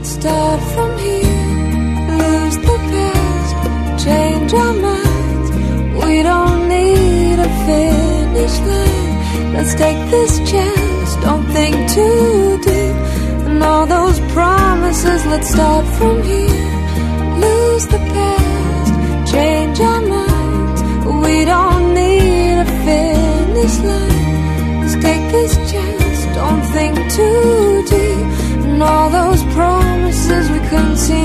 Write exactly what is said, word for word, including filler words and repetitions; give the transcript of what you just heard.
start from here. Lose the past, change our minds. We don't need a finish line. Let's take this chance, don't think too deep. And all those promises, let's start from here. Lose the past, change our minds. We don't need a finish line. Let's take this chance, don't think too deep. And all those promises we couldn't see